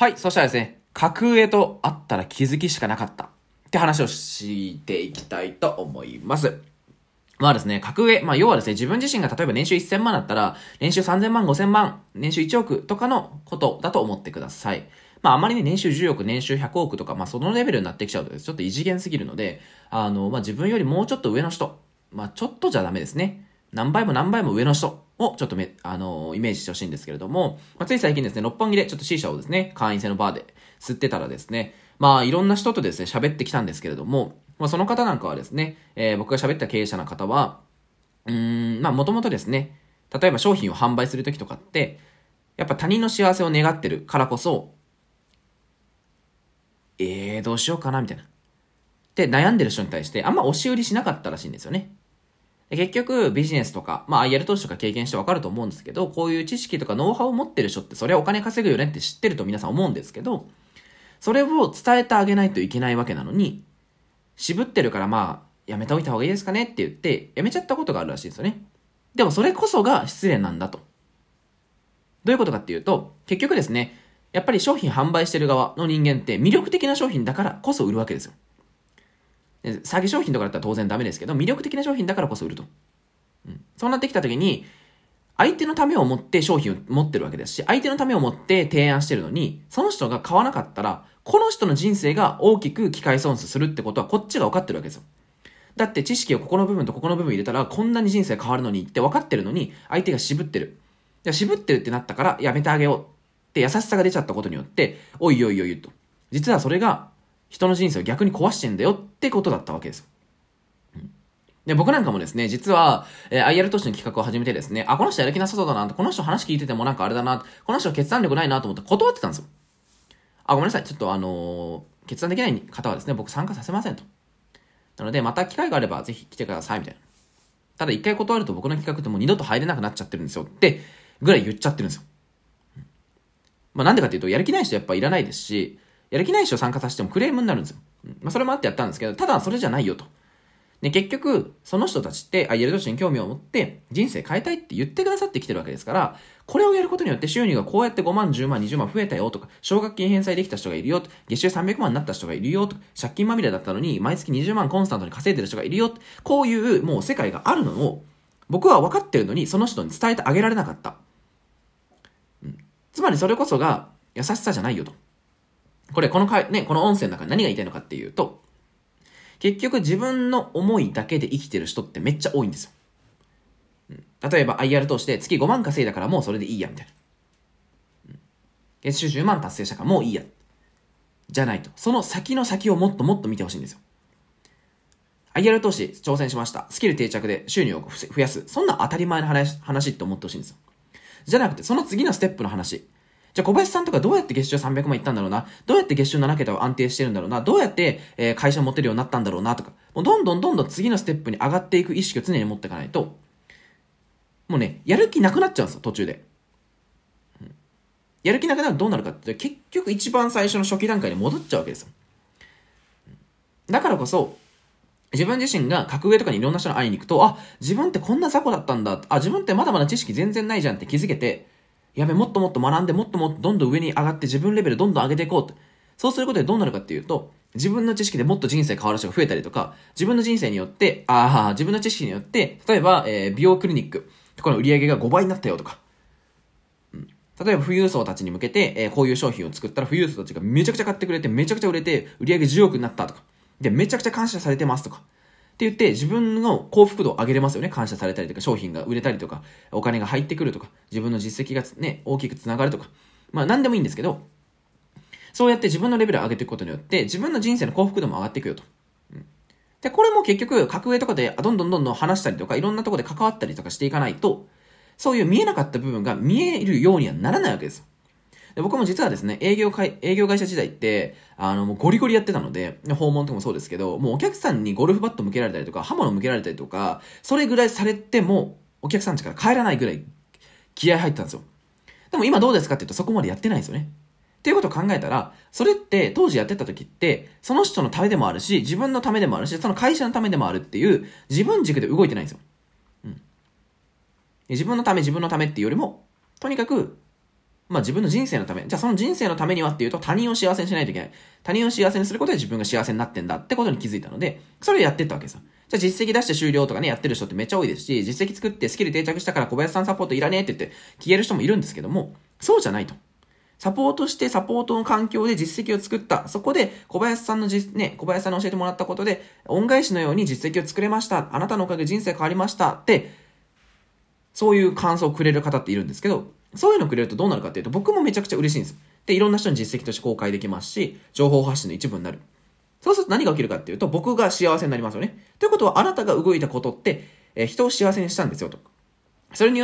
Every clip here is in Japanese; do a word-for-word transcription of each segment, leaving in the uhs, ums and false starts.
はい、そしたらですね、格上と会ったら気づきしかなかったって話をしていきたいと思います。まあですね、格上、まあ要はですね、自分自身が例えば年収せんまんだったら、年収さんぜんまん、ごせんまん、年収いちおくとかのことだと思ってください。まああまりね、年収じゅうおく、年収ひゃくおくとか、まあそのレベルになってきちゃうとちょっと異次元すぎるので、あの、まあ自分よりもうちょっと上の人、まあちょっとじゃダメですね。何倍も何倍も上の人をちょっとめ、あの、イメージしてほしいんですけれども、まあ、つい最近ですね、六本木でちょっと C 社をですね、会員制のバーで吸ってたらですね、まあいろんな人とですね、喋ってきたんですけれども、まあその方なんかはですね、えー、僕が喋った経営者の方は、うーん、まあもともとですね、例えば商品を販売するときとかって、やっぱ他人の幸せを願ってるからこそ、えー、どうしようかな、みたいな。で、悩んでる人に対して、あんま押し売りしなかったらしいんですよね。結局、ビジネスとか、まあ、アイアール 投資とか経験してわかると思うんですけど、こういう知識とかノウハウを持ってる人って、それはお金稼ぐよねって知ってると皆さん思うんですけど、それを伝えてあげないといけないわけなのに、渋ってるからまあ、やめておいた方がいいですかねって言って、やめちゃったことがあるらしいですよね。でもそれこそが失礼なんだと。どういうことかっていうと、結局ですね、やっぱり商品販売してる側の人間って魅力的な商品だからこそ売るわけですよ。詐欺商品とかだったら当然ダメですけど、魅力的な商品だからこそ売ると。うん、そうなってきたときに、相手のためを持って商品を持ってるわけですし、相手のためを持って提案してるのに、その人が買わなかったら、この人の人生が大きく機会損失するってことはこっちが分かってるわけですよ。だって知識をここの部分とここの部分入れたら、こんなに人生変わるのにって分かってるのに、相手が渋ってる。渋ってるってなったからやめてあげようって優しさが出ちゃったことによって、おいおいおいと。実はそれが、人の人生を逆に壊してんだよってことだったわけですよ。うん、で僕なんかもですね、実は、えー、アイアール 投資の企画を始めてですね、あ、この人やる気なさそうだな、この人話聞いててもなんかあれだな、この人決断力ないなと思って断ってたんですよ。あ、ごめんなさい、ちょっとあのー、決断できない方はですね、僕参加させませんと。なので、また機会があればぜひ来てください、みたいな。ただ一回断ると僕の企画ってもう二度と入れなくなっちゃってるんですよってぐらい言っちゃってるんですよ。うん、まあなんでかっていうと、やる気ない人やっぱいらないですし、やる気ない人を参加させてもクレームになるんですよ。まあ、それもあってやったんですけど、ただそれじゃないよと。で、結局、その人たちって、アイアール 投資に興味を持って、人生変えたいって言ってくださってきてるわけですから、これをやることによって収入がこうやってごまん、じゅうまん、にじゅうまん増えたよとか、奨学金返済できた人がいるよとか、月収さんびゃくまんになった人がいるよとか、借金まみれだったのに、毎月にじゅうまんコンスタントに稼いでる人がいるよと、こういうもう世界があるのを、僕は分かってるのに、その人に伝えてあげられなかった。うん、つまりそれこそが、優しさじゃないよと。これ、このか、ね、この音声の中に何が言いたいのかっていうと、結局自分の思いだけで生きてる人ってめっちゃ多いんですよ。うん、例えば アイアール 通して月ごまん稼いだからもうそれでいいや、みたいな。うん、月収じゅうまん達成したからもういいや。じゃないと。その先の先をもっともっと見てほしいんですよ。アイアール 投資挑戦しました。スキル定着で収入を増やす。そんな当たり前の話、話って思ってほしいんですよ。じゃなくて、その次のステップの話。じゃあ小林さんとかどうやって月収さんびゃくまんいったんだろうな、どうやって月収ななけたを安定してるんだろうな、どうやって、えー、会社持てるようになったんだろうなとか、もうどんどんどんどん次のステップに上がっていく意識を常に持っていかないと、もうね、やる気なくなっちゃうんですよ、途中で。うん、やる気なくなるとどうなるかって、結局一番最初の初期段階に戻っちゃうわけですよ。だからこそ、自分自身が格上とかにいろんな人に会いに行くと、あ、自分ってこんな雑魚だったんだ、あ、自分ってまだまだ知識全然ないじゃんって気づけて、やべ、もっともっと学んで、もっともっとどんどん上に上がって自分レベルどんどん上げていこうって。そうすることでどうなるかっていうと、自分の知識でもっと人生変わる人が増えたりとか、自分の人生によって、ああ、自分の知識によって、例えば、えー、美容クリニックとかの売り上げがごばいになったよとか、うん、例えば富裕層たちに向けて、えー、こういう商品を作ったら富裕層たちがめちゃくちゃ買ってくれて、めちゃくちゃ売れて、売り上げじゅうおくになったとか、で、めちゃくちゃ感謝されてますとか、って言って自分の幸福度を上げれますよね。感謝されたりとか、商品が売れたりとか、お金が入ってくるとか、自分の実績がね、大きくつながるとか。まあ何でもいいんですけど、そうやって自分のレベルを上げていくことによって、自分の人生の幸福度も上がっていくよと。うん、で、これも結局、格上とかでどんどんどんどん話したりとか、いろんなところで関わったりとかしていかないと、そういう見えなかった部分が見えるようにはならないわけですよ。で僕も実はですね、営業会、営業会社時代って、あの、もうゴリゴリやってたので、訪問とかもそうですけど、もうお客さんにゴルフバット向けられたりとか、刃物向けられたりとか、それぐらいされても、お客さん家から帰らないぐらい気合入ってたんですよ。でも今どうですかって言うとそこまでやってないんですよね。っていうことを考えたら、それって当時やってた時って、その人のためでもあるし、自分のためでもあるし、その会社のためでもあるっていう、自分軸で動いてないんですよ。うん。自分のため、自分のためっていうよりも、とにかく、 まあ自分の人生のため、じゃあその人生のためにはっていうと他人を幸せにしないといけない。他人を幸せにすることで自分が幸せになってんだってことに気づいたので、それをやってったわけですよ。じゃあ実績出して終了とかね、やってる人ってめっちゃ多いですし、実績作ってスキル定着したから小林さんサポートいらねえって言って消える人もいるんですけども、そうじゃないと。サポートしてサポートの環境で実績を作った。そこで小林さんの実、ね、小林さんに教えてもらったことで、恩返しのように実績を作れました。あなたのおかげで人生変わりました。って、そういう感想をくれる方っているんですけど、そういうのをくれるとどうなるかっていうと、僕もめちゃくちゃ嬉しいんです。で、いろんな人に実績として公開できますし、情報発信の一部になる。そうすると何が起きるかっていうと、僕が幸せになりますよね。ということは、あなたが動いたことって、えー、人を幸せにしたんですよと。それによって、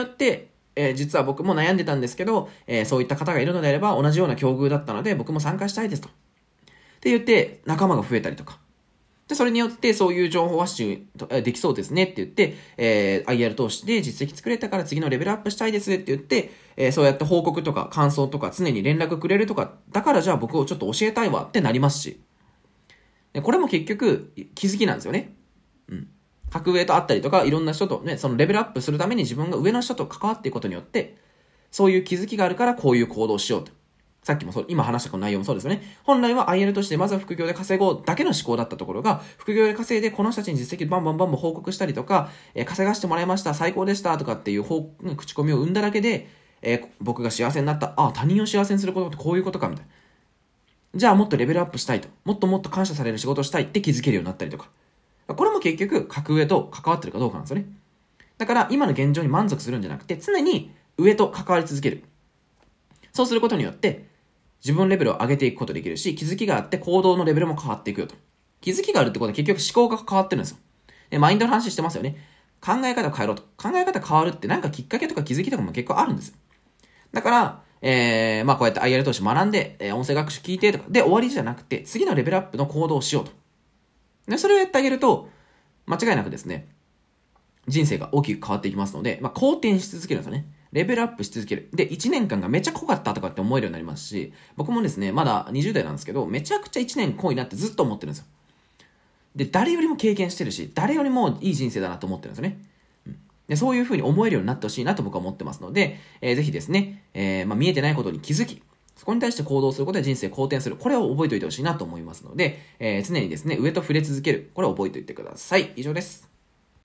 えー、実は僕も悩んでたんですけど、えー、そういった方がいるのであれば、同じような境遇だったので、僕も参加したいですと。って言って、仲間が増えたりとか。で、それによって、そういう情報発信できそうですねって言って、えー、アイアール 通して実績作れたから次のレベルアップしたいですって言って、えー、そうやって報告とか感想とか常に連絡くれるとか、だからじゃあ僕をちょっと教えたいわってなりますし。これも結局、気づきなんですよね。うん。格上と会ったりとか、いろんな人とね、そのレベルアップするために自分が上の人と関わっていくことによって、そういう気づきがあるからこういう行動をしようと。さっきもそう、今話したこの内容もそうですよね。本来は アイエル としてまずは副業で稼ごうだけの思考だったところが、副業で稼いでこの人たちに実績バンバンバンバン報告したりとか、えー、稼がしてもらいました、最高でしたとかっていう口コミを生んだだけで、えー、僕が幸せになった、ああ、他人を幸せにすることってこういうことかみたいな。じゃあもっとレベルアップしたいと。もっともっと感謝される仕事をしたいって気づけるようになったりとか。これも結局、格上と関わってるかどうかなんですよね。だから今の現状に満足するんじゃなくて、常に上と関わり続ける。そうすることによって、自分レベルを上げていくことができるし、気づきがあって行動のレベルも変わっていくよと。気づきがあるってことは結局思考が変わってるんですよ。で、マインドの話してますよね。考え方を変えろと。考え方変わるってなんかきっかけとか気づきとかも結構あるんですよ。だから、えー、まあこうやって アイエル 通して学んで、えー、音声学習聞いてとか、で終わりじゃなくて、次のレベルアップの行動をしようと。で、それをやってあげると、間違いなくですね、人生が大きく変わっていきますので、まあ好転し続けるんですよね。レベルアップし続ける。で、いちねんかんがめっちゃ濃かったとかって思えるようになりますし、僕もですね、まだにじゅう代なんですけど、めちゃくちゃいちねん濃いなってずっと思ってるんですよ。で、誰よりも経験してるし、誰よりもいい人生だなと思ってるんですよね。うん、で、そういう風に思えるようになってほしいなと僕は思ってますので、えー、ぜひですね、えー、まあ見えてないことに気づき、そこに対して行動することで人生好転する。これを覚えておいてほしいなと思いますので、えー、常にですね、上と触れ続ける。これを覚えておいてください。以上です。